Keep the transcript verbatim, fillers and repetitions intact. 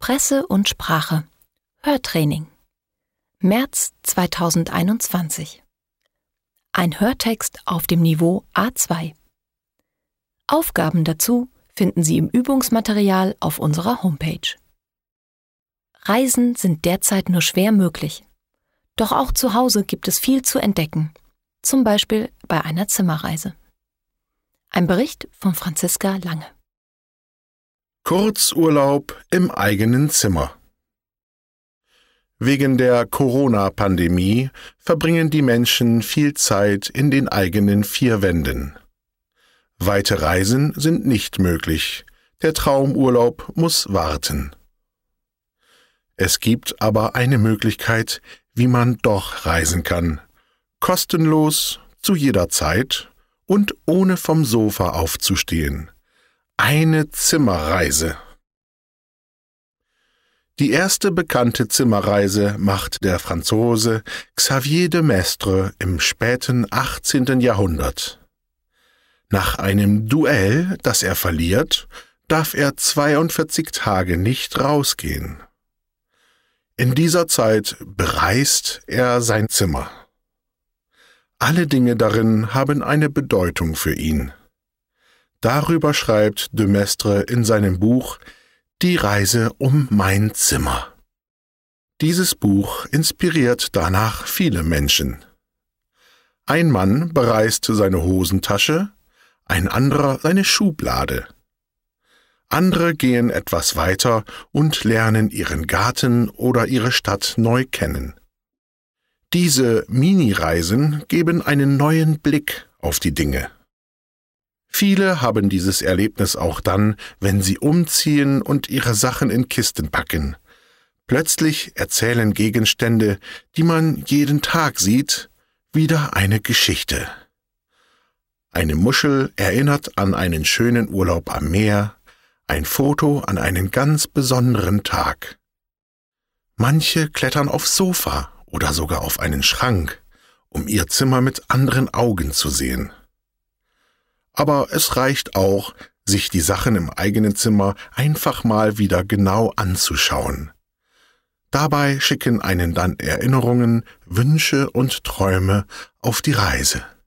Presse und Sprache. Hörtraining. März zweitausendeinundzwanzig. Ein Hörtext auf dem Niveau A zwei. Aufgaben dazu finden Sie im Übungsmaterial auf unserer Homepage. Reisen sind derzeit nur schwer möglich. Doch auch zu Hause gibt es viel zu entdecken, zum Beispiel bei einer Zimmerreise. Ein Bericht von Franziska Lange. Kurzurlaub im eigenen Zimmer. Wegen der Corona-Pandemie verbringen die Menschen viel Zeit in den eigenen vier Wänden. Weite Reisen sind nicht möglich. Der Traumurlaub muss warten. Es gibt aber eine Möglichkeit, wie man doch reisen kann. Kostenlos, zu jeder Zeit und ohne vom Sofa aufzustehen. Eine Zimmerreise. Die erste bekannte Zimmerreise macht der Franzose Xavier de Maistre im späten achtzehnten Jahrhundert. Nach einem Duell, das er verliert, darf er zweiundvierzig Tage nicht rausgehen. In dieser Zeit bereist er sein Zimmer. Alle Dinge darin haben eine Bedeutung für ihn. Darüber schreibt de Maistre in seinem Buch Die Reise um mein Zimmer. Dieses Buch inspiriert danach viele Menschen. Ein Mann bereist seine Hosentasche, ein anderer seine Schublade. Andere gehen etwas weiter und lernen ihren Garten oder ihre Stadt neu kennen. Diese Mini-Reisen geben einen neuen Blick auf die Dinge. Viele haben dieses Erlebnis auch dann, wenn sie umziehen und ihre Sachen in Kisten packen. Plötzlich erzählen Gegenstände, die man jeden Tag sieht, wieder eine Geschichte. Eine Muschel erinnert an einen schönen Urlaub am Meer, ein Foto an einen ganz besonderen Tag. Manche klettern aufs Sofa oder sogar auf einen Schrank, um ihr Zimmer mit anderen Augen zu sehen. Aber es reicht auch, sich die Sachen im eigenen Zimmer einfach mal wieder genau anzuschauen. Dabei schicken einen dann Erinnerungen, Wünsche und Träume auf die Reise.